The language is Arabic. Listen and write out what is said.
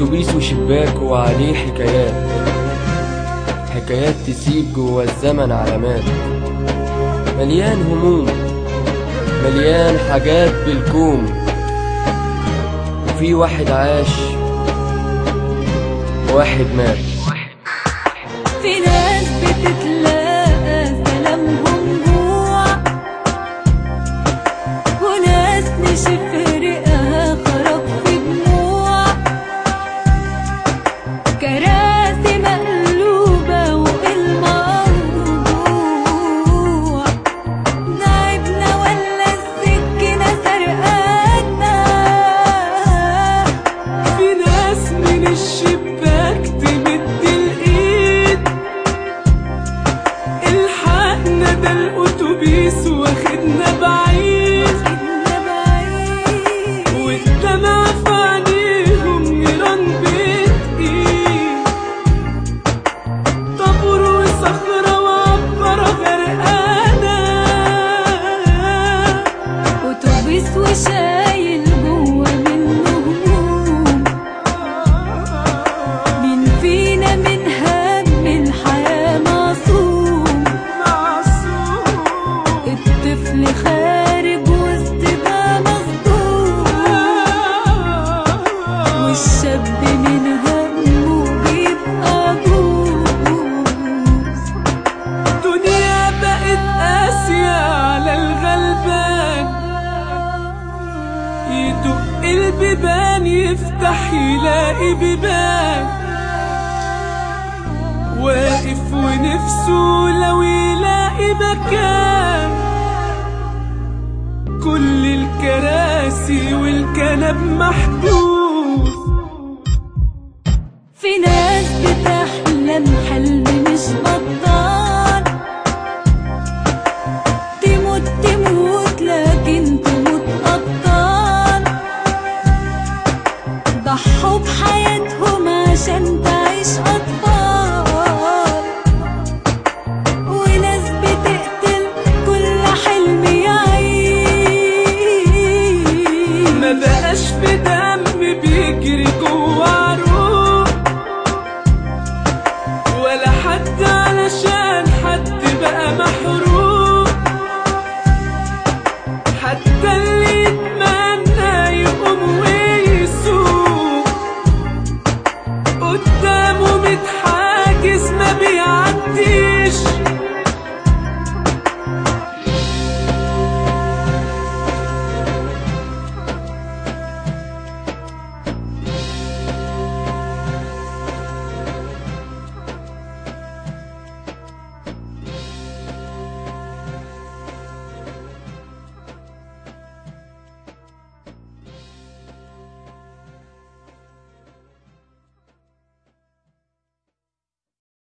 أتوبيس وشباك وعليه حكايات، حكايات تسيب جوا الزمن علامات. مليان هموم، مليان حاجات بالكوم. وفي واحد عاش وواحد مات. في ناس بتتلاقى سلامهم جوع، وناس نشف رئها خرج في دموع. كراسي مقلوبة والموضوع نايبنا ولا السكينة سرقانا. في ناس من الشباك تمد الإيد، الحقنا ده الأتوبيس واخدنا بعيد. والدمع في عينيهم نيران بتقيد، طابور وصخرة وعبارة غرقانة. أتوبيس وشايل جوا منه هموم. مين فينا من هم الحياة معصوم؟ الطفل خارج وسط ده مصدوم، والشاب من همه بيبقى جوز. الدنيا بقت قاسية على الغلبان، يدق البيبان يفتح يلاقي بيبان. واقف ونفسه لو يلاقي مكان، كل الكراسي والكنب محجوز. في ناس بتحلم حلم مش